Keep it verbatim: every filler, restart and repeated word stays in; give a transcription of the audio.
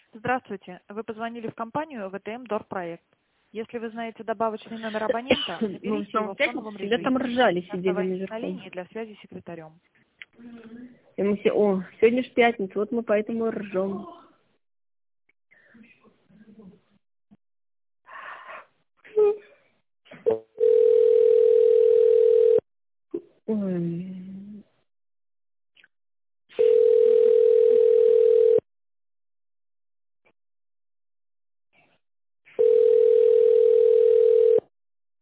Здравствуйте. Вы позвонили в компанию вэ тэ эм Дорпроект. Если вы знаете добавочный номер абонента, Ну, наберите что, его в в тоновом пятницу всегда там режиме. ржали, сидели Оставайтесь на наверху. линии для связи с секретарем. И мы все, о, сегодня ж пятница, вот мы поэтому и ржем. Ой.